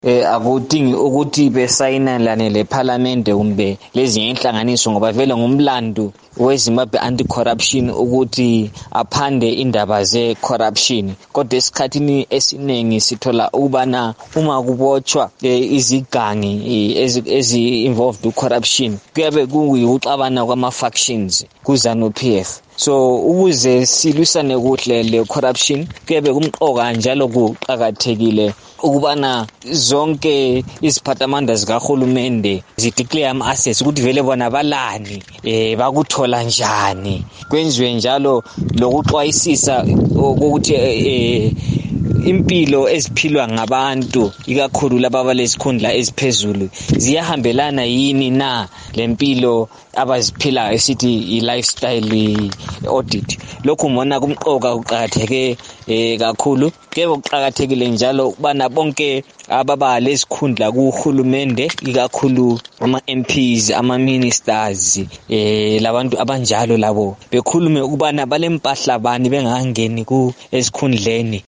akudingi ukuthi besayinelane lePhalamende kumbe lezi inhlanganiso ngoba vele ngumlando weZimbabwe Anti-Corruption ukuthi aphande indaba ze-corruption. Kodwa esikhathini esiningi sithola ukubana uma kubotshwa izigangi ezi-involved with-corruption kuyabe kuyikuxabana kwama-factions kuZANU-PF. So ukuze silwisane kuhle le-corruption kuyabe kumqoka njalo kuqakathekile ukubana zonke iziphathamandla zikahulumende zideclare ama-assets ukuthi vele bona balani, bakuthola njani. Kwenziwe njalo lokuxwayisisa ukuthi impilo eziphilwa ngabantu ikakhulu laba abalesikhundla eziphezulu ziyahambelana yini na lempilo abaziphilayo esithi i-lifestyle audit. Lokhu mbona kumqoka kuqakatheke kakhulu. Kube kuqakathekile njalo ukubana bonke ababa lesikhundla kuhulumende ikakhulu ama-MPs, ama-ministers, labantu abanjalo labo bekhulume ukubana balempahla bani bengangeni esikhundleni